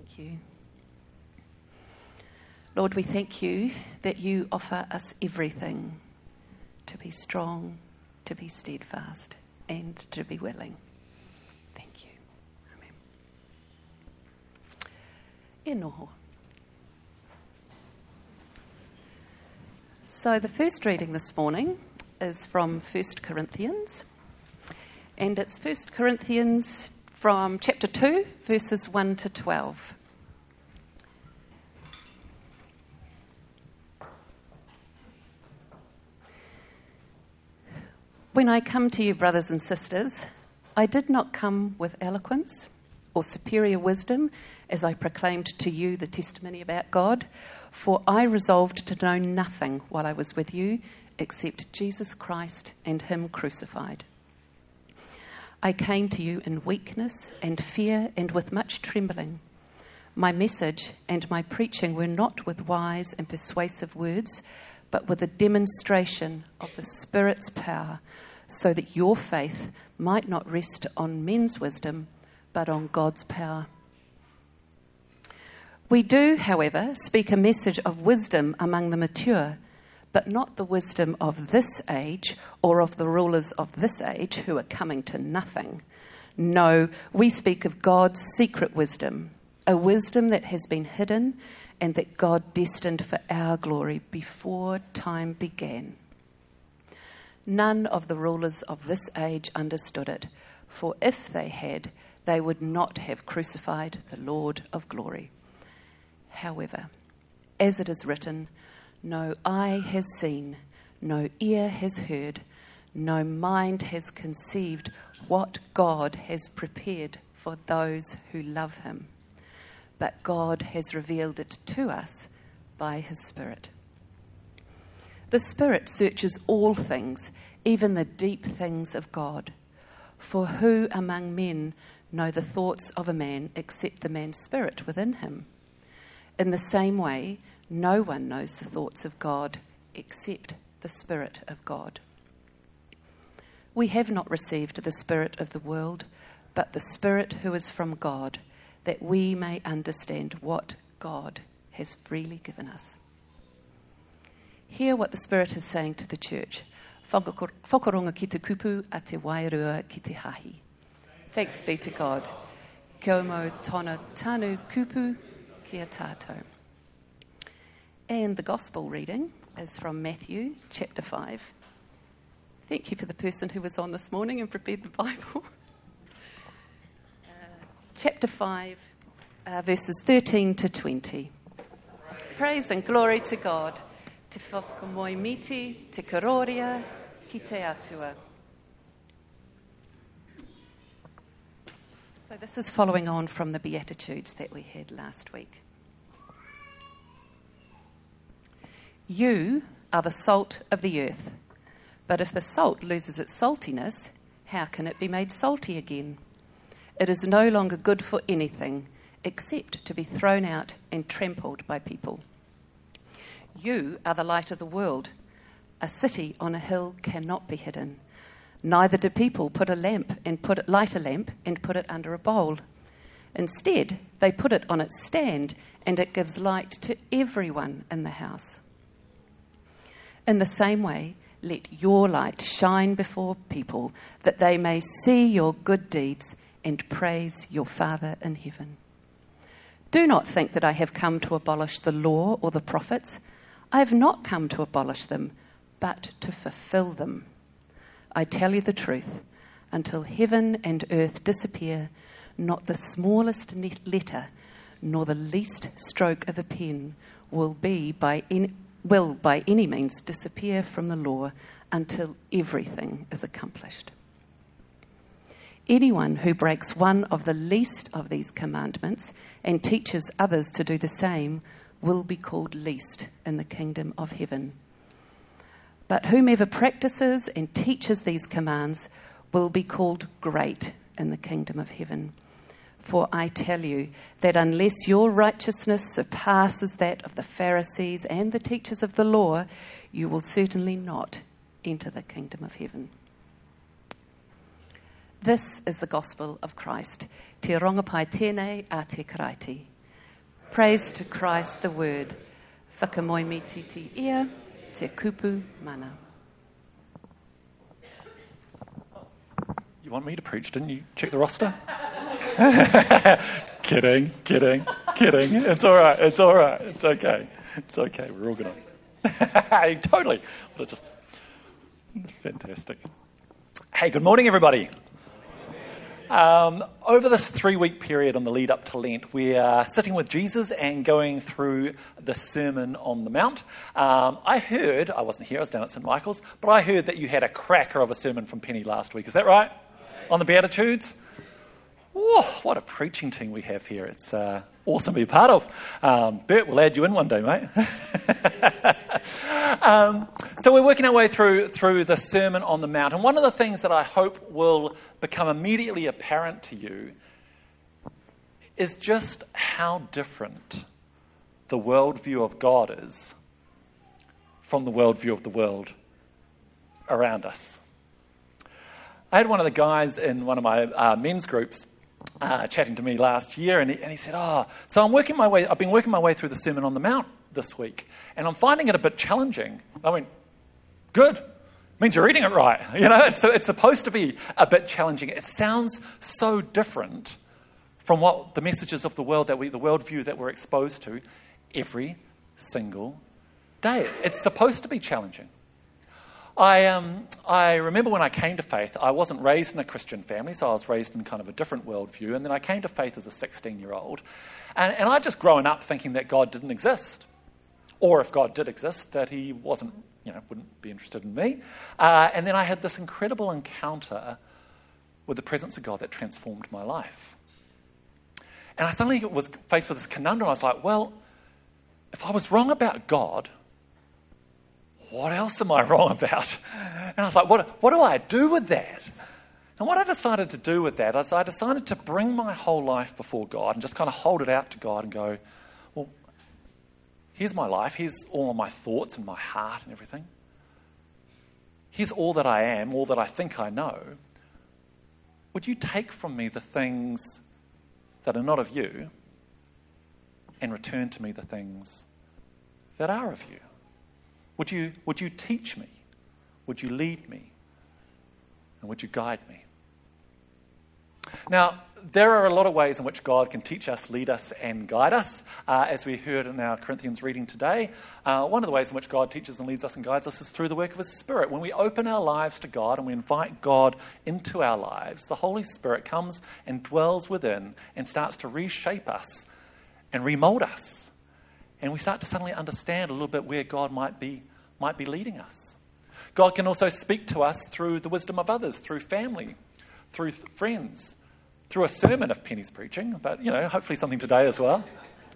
Thank you. Lord, we thank you that you offer us everything to be strong, to be steadfast, and to be willing. Thank you. Amen. E noho. So the first reading this morning is from 1 Corinthians, and it's 1 Corinthians from chapter 2, verses 1 to 12. When I come to you, brothers and sisters, I did not come with eloquence or superior wisdom as I proclaimed to you the testimony about God, for I resolved to know nothing while I was with you except Jesus Christ and him crucified. I came to you in weakness and fear and with much trembling. My message and my preaching were not with wise and persuasive words, but with a demonstration of the Spirit's power, so that your faith might not rest on men's wisdom, but on God's power. We do, however, speak a message of wisdom among the mature, but not the wisdom of this age or of the rulers of this age who are coming to nothing. No, we speak of God's secret wisdom, a wisdom that has been hidden and that God destined for our glory before time began. None of the rulers of this age understood it, for if they had, they would not have crucified the Lord of glory. However, as it is written, no eye has seen, no ear has heard, no mind has conceived what God has prepared for those who love him. But God has revealed it to us by his Spirit. The Spirit searches all things, even the deep things of God. For who among men know the thoughts of a man except the man's spirit within him? In the same way, no one knows the thoughts of God except the Spirit of God. We have not received the spirit of the world, but the Spirit who is from God, that we may understand what God has freely given us. Hear what the Spirit is saying to the church. Whakaronga ki te kupu a te wairua ki te hahi. Thanks be to God. Kia mau tōna tānu kupu kia tātou. And the Gospel reading is from Matthew chapter 5. Thank you for the person who was on this morning and prepared the Bible. Chapter 5, verses 13 to 20. Praise and glory to God. Te whakamoe miti, te karoria, ki te atua. So this is following on from the Beatitudes that we had last week. You are the salt of the earth, but if the salt loses its saltiness, how can it be made salty again? It is no longer good for anything except to be thrown out and trampled by people. You are the light of the world. A city on a hill cannot be hidden. Neither do people light a lamp and put it under a bowl. Instead, they put it on its stand, and it gives light to everyone in the house. In the same way, let your light shine before people, that they may see your good deeds and praise your Father in heaven. Do not think that I have come to abolish the law or the prophets. I have not come to abolish them, but to fulfill them. I tell you the truth, until heaven and earth disappear, not the smallest letter, nor the least stroke of a pen will by any means disappear from the law until everything is accomplished. Anyone who breaks one of the least of these commandments and teaches others to do the same will be called least in the kingdom of heaven. But whomever practices and teaches these commands will be called great in the kingdom of heaven. For I tell you that unless your righteousness surpasses that of the Pharisees and the teachers of the law, you will certainly not enter the kingdom of heaven. This is the gospel of Christ. Te rongapai tēnei a te karaiti. Praise to Christ the Word. Whakamoemi titi ia, te kupu mana. You want me to preach, didn't you? Check the roster? Kidding. It's all right. It's okay. We're all good on it. Totally. Just fantastic. Hey, good morning, everybody. Over this 3-week period on the lead up to Lent, we are sitting with Jesus and going through the Sermon on the Mount. I heard, I wasn't here, I was down at St. Michael's, but I heard that you had a cracker of a sermon from Penny last week. Is that right? On the Beatitudes? Oh, what a preaching team we have here. It's awesome to be part of. Bert, we'll add you in one day, mate. So we're working our way through the Sermon on the Mount. And one of the things that I hope will become immediately apparent to you is just how different the worldview of God is from the worldview of the world around us. I had one of the guys in one of my men's groups chatting to me last year, and he said, so I've been working my way through the Sermon on the Mount this week, and I'm finding it a bit challenging. I went, good. Means you're reading it right. You know, it's supposed to be a bit challenging. It sounds so different from what the messages of the world the worldview that we're exposed to every single day. It's supposed to be challenging. I remember when I came to faith, I wasn't raised in a Christian family, so I was raised in kind of a different worldview, and then I came to faith as a 16-year-old, and I'd just grown up thinking that God didn't exist, or if God did exist, that he wouldn't be interested in me, and then I had this incredible encounter with the presence of God that transformed my life. And I suddenly was faced with this conundrum. I was like, well, if I was wrong about God, what else am I wrong about? And I was like, what do I do with that? And what I decided to do with that is I decided to bring my whole life before God and just kind of hold it out to God and go, well, here's my life. Here's all of my thoughts and my heart and everything. Here's all that I am, all that I think I know. Would you take from me the things that are not of you and return to me the things that are of you? Would you teach me? Would you lead me? And would you guide me? Now, there are a lot of ways in which God can teach us, lead us, and guide us. As we heard in our Corinthians reading today, one of the ways in which God teaches and leads us and guides us is through the work of His Spirit. When we open our lives to God and we invite God into our lives, the Holy Spirit comes and dwells within and starts to reshape us and remold us. And we start to suddenly understand a little bit where God might be leading us. God can also speak to us through the wisdom of others, through family, through friends, through a sermon if Penny's preaching, but, hopefully something today as well.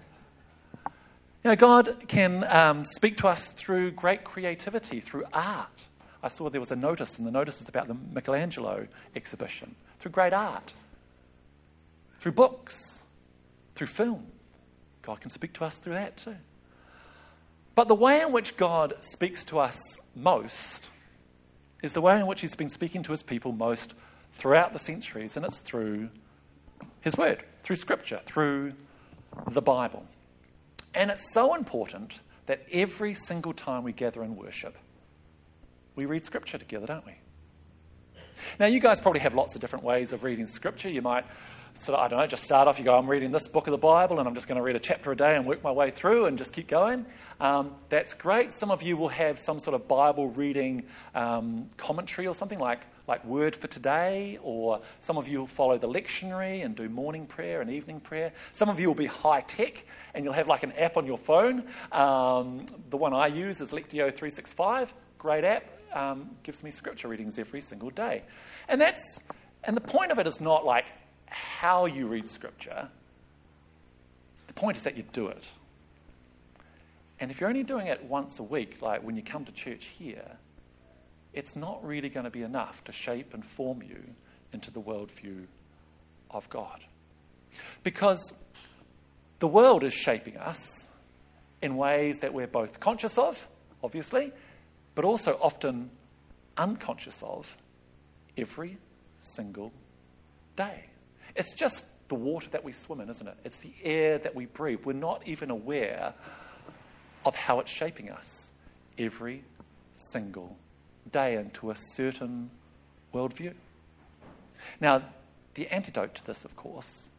God can speak to us through great creativity, through art. I saw there was a notice, and the notice is about the Michelangelo exhibition. Through great art, through books, through film. God can speak to us through that too. But the way in which God speaks to us most is the way in which He's been speaking to His people most throughout the centuries, and it's through His Word, through Scripture, through the Bible. And it's so important that every single time we gather in worship, we read Scripture together, don't we? Now, you guys probably have lots of different ways of reading Scripture. You might just start off, you go, I'm reading this book of the Bible and I'm just going to read a chapter a day and work my way through and just keep going. That's great. Some of you will have some sort of Bible reading commentary or something like Word for Today, or some of you will follow the lectionary and do morning prayer and evening prayer. Some of you will be high tech and you'll have like an app on your phone. The one I use is Lectio 365, great app, gives me Scripture readings every single day. And the point of it is not like how you read Scripture. The point is that you do it. And if you're only doing it once a week, like when you come to church here, it's not really going to be enough to shape and form you into the worldview of God. Because the world is shaping us in ways that we're both conscious of, obviously, but also often unconscious of every single day. It's just the water that we swim in, isn't it? It's the air that we breathe. We're not even aware of how it's shaping us every single day into a certain worldview. Now, the antidote to this, of course,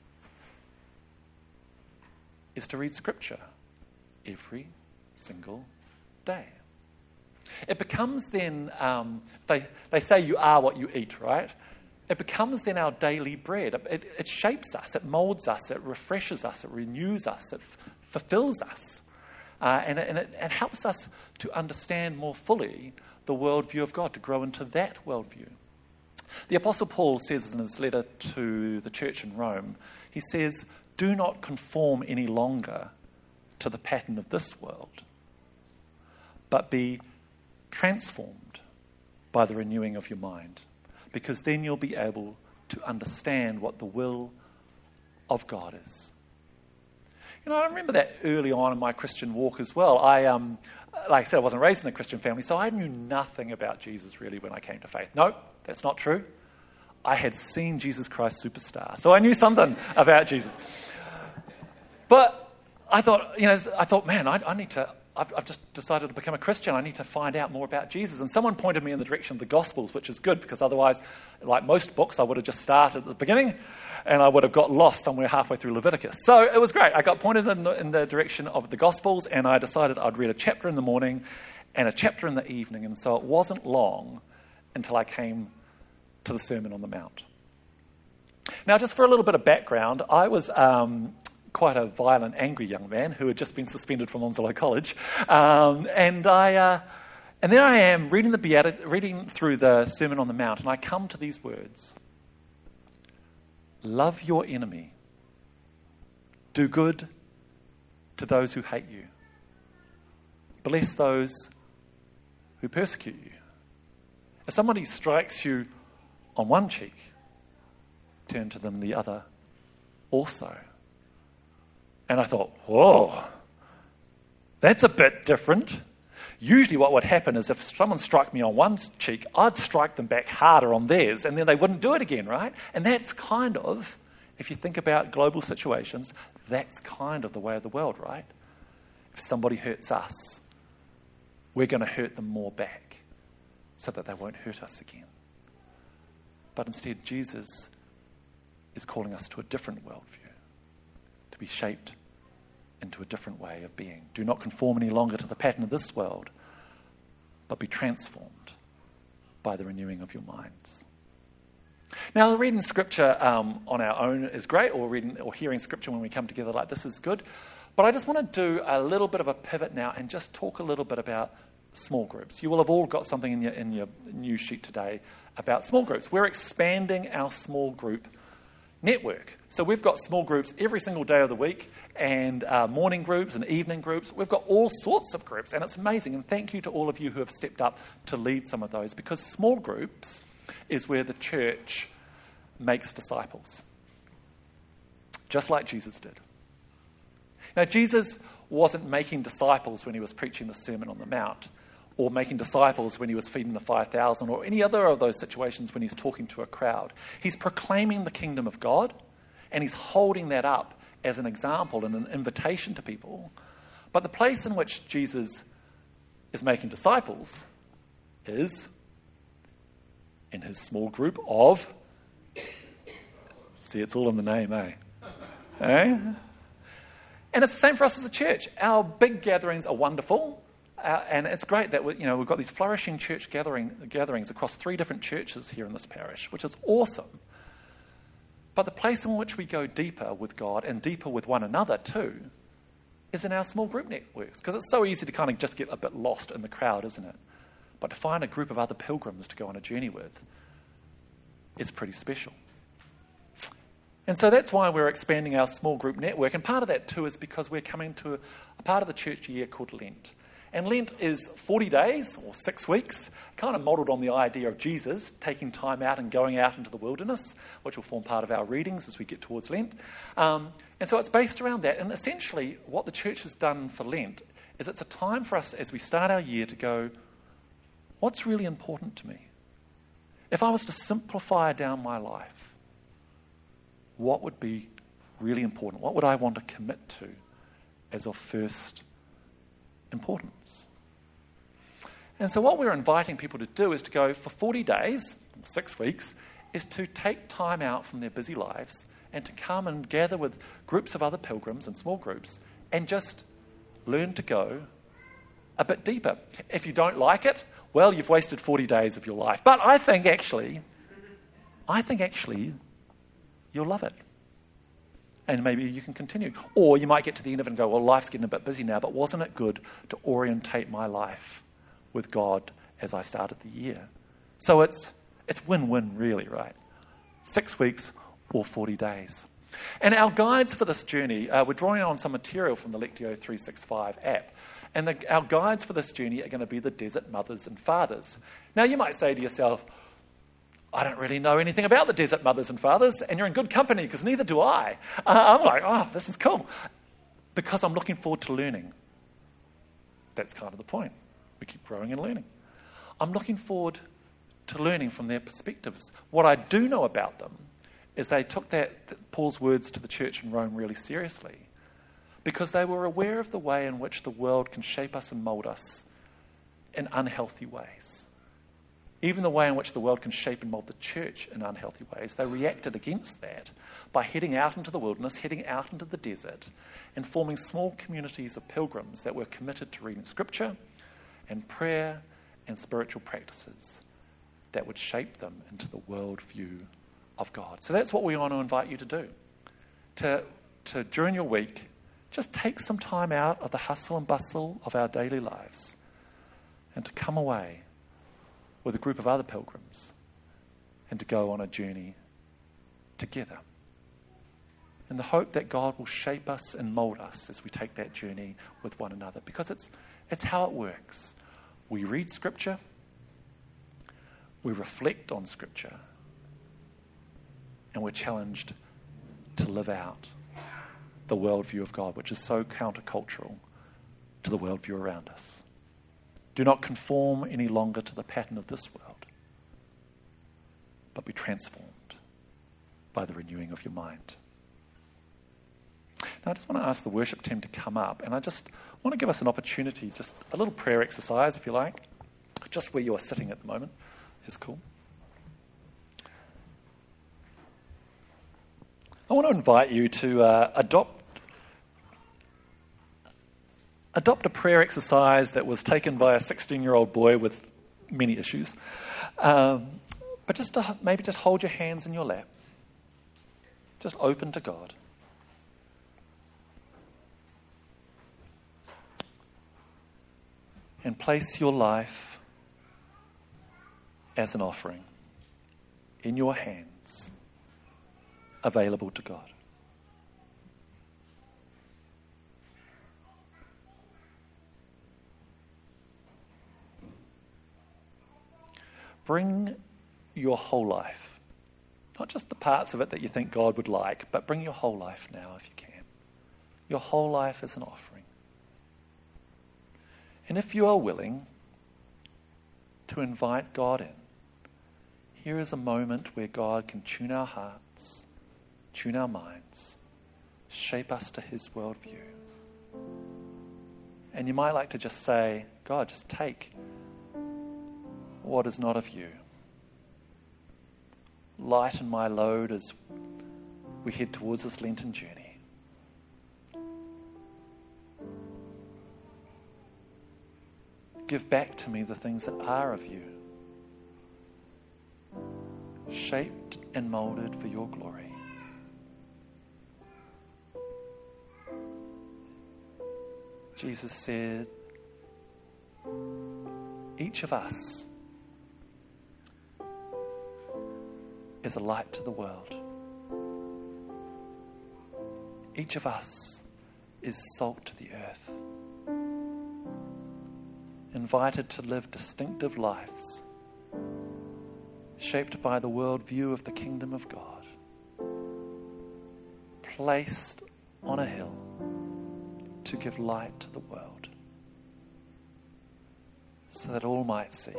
is to read Scripture every single day. It becomes then, they say you are what you eat, right? It becomes then our daily bread. It shapes us, it molds us, it refreshes us, it renews us, it fulfills us. And it helps us to understand more fully the worldview of God, to grow into that worldview. The Apostle Paul says in his letter to the church in Rome, he says, "Do not conform any longer to the pattern of this world, but be transformed by the renewing of your mind, because then you'll be able to understand what the will of God is." You know, I remember that early on in my Christian walk as well. Like I said, I wasn't raised in a Christian family, so I knew nothing about Jesus really when I came to faith. No, that's not true. I had seen Jesus Christ Superstar, so I knew something about Jesus. But I thought, man, I need to. I've just decided to become a Christian. I need to find out more about Jesus. And someone pointed me in the direction of the Gospels, which is good, because otherwise, like most books, I would have just started at the beginning and I would have got lost somewhere halfway through Leviticus. So it was great. I got pointed in the direction of the Gospels, and I decided I'd read a chapter in the morning and a chapter in the evening. And so it wasn't long until I came to the Sermon on the Mount. Now, just for a little bit of background, I was quite a violent, angry young man who had just been suspended from Onslow College. And there I am reading through the Sermon on the Mount, and I come to these words: "Love your enemy. Do good to those who hate you. Bless those who persecute you. If somebody strikes you on one cheek, turn to them the other also." And I thought, whoa, that's a bit different. Usually what would happen is if someone struck me on one cheek, I'd strike them back harder on theirs, and then they wouldn't do it again, right? And that's kind of, if you think about global situations, that's kind of the way of the world, right? If somebody hurts us, we're going to hurt them more back so that they won't hurt us again. But instead, Jesus is calling us to a different worldview, to be shaped into a different way of being. Do not conform any longer to the pattern of this world, but be transformed by the renewing of your minds. Now, reading Scripture on our own is great, or hearing Scripture when we come together like this is good. But I just want to do a little bit of a pivot now and just talk a little bit about small groups. You will have all got something in your news sheet today about small groups. We're expanding our small group network. So we've got small groups every single day of the week, and morning groups and evening groups. We've got all sorts of groups, and it's amazing. And thank you to all of you who have stepped up to lead some of those, because small groups is where the church makes disciples, just like Jesus did. Now, Jesus wasn't making disciples when he was preaching the Sermon on the Mount, or making disciples when he was feeding the 5,000, or any other of those situations when he's talking to a crowd. He's proclaiming the kingdom of God, and he's holding that up as an example and an invitation to people. But the place in which Jesus is making disciples is in his small group of... See, it's all in the name, eh? And it's the same for us as a church. Our big gatherings are wonderful. And it's great that we've got these flourishing church gatherings across 3 different churches here in this parish, which is awesome. But the place in which we go deeper with God and deeper with one another too is in our small group networks, because it's so easy to kind of just get a bit lost in the crowd, isn't it? But to find a group of other pilgrims to go on a journey with is pretty special. And so that's why we're expanding our small group network. And part of that too is because we're coming to a part of the church year called Lent. And Lent is 40 days or 6 weeks, kind of modelled on the idea of Jesus taking time out and going out into the wilderness, which will form part of our readings as we get towards Lent. And so it's based around that. And essentially what the church has done for Lent is it's a time for us as we start our year to go, what's really important to me? If I was to simplify down my life, what would be really important? What would I want to commit to as of first importance? And so what we're inviting people to do is to go for 40 days, 6 weeks, is to take time out from their busy lives and to come and gather with groups of other pilgrims and small groups and just learn to go a bit deeper. If you don't like it, well, you've wasted 40 days of your life. But I think actually you'll love it. And maybe you can continue. Or you might get to the end of it and go, well, life's getting a bit busy now, but wasn't it good to orientate my life with God as I started the year? So it's win-win really, right? 6 weeks or 40 days. And our guides for this journey, we're drawing on some material from the Lectio 365 app. And our guides for this journey are going to be the desert mothers and fathers. Now, you might say to yourself, I don't really know anything about the desert mothers and fathers, and you're in good company because neither do I. I'm like, oh, this is cool. Because I'm looking forward to learning. That's kind of the point. We keep growing and learning. I'm looking forward to learning from their perspectives. What I do know about them is they took Paul's words to the church in Rome really seriously, because they were aware of the way in which the world can shape us and mold us in unhealthy ways. Even the way in which the world can shape and mold the church in unhealthy ways. They reacted against that by heading out into the wilderness, heading out into the desert, and forming small communities of pilgrims that were committed to reading Scripture and prayer and spiritual practices that would shape them into the worldview of God. So that's what we want to invite you to do. To during your week, just take some time out of the hustle and bustle of our daily lives and to come away with a group of other pilgrims and to go on a journey together. In the hope that God will shape us and mold us as we take that journey with one another. Because it's how it works. We read Scripture, we reflect on Scripture, and we're challenged to live out the worldview of God, which is so countercultural to the worldview around us. Do not conform any longer to the pattern of this world, but be transformed by the renewing of your mind. Now, I just want to ask the worship team to come up, and I just want to give us an opportunity, just a little prayer exercise, if you like, just where you are sitting at the moment is cool. I want to invite you to adopt a prayer exercise that was taken by a 16-year-old boy with many issues. But just to maybe just hold your hands in your lap. Just open to God. And place your life as an offering in your hands, available to God. Bring your whole life, not just the parts of it that you think God would like, but bring your whole life now if you can. Your whole life as an offering. And if you are willing to invite God in, here is a moment where God can tune our hearts, tune our minds, shape us to His worldview. And you might like to just say, God, just take what is not of you. Lighten my load as we head towards this Lenten journey. Give back to me the things that are of you, shaped and molded for your glory. Jesus said, each of us is a light to the world. Each of us is salt to the earth, invited to live distinctive lives, shaped by the worldview of the kingdom of God, placed on a hill to give light to the world, so that all might see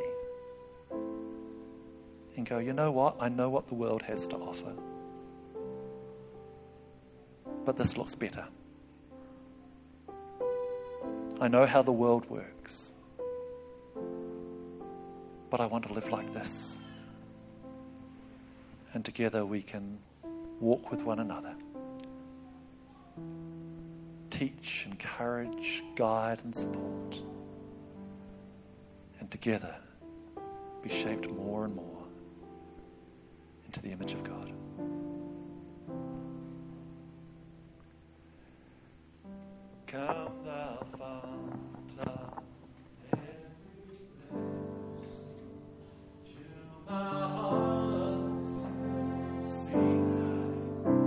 and go, you know what? I know what the world has to offer. but this looks better. I know how the world works, but I want to live like this. And together we can walk with one another, teach, encourage, guide and support, and together be shaped more and more into the image of God. Come thou fount of every place, to my heart sing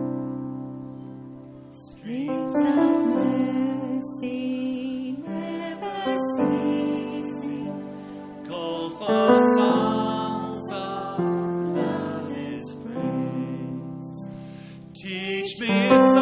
high. Streams of mercy never ceasing, call for songs of love His praise. Teach me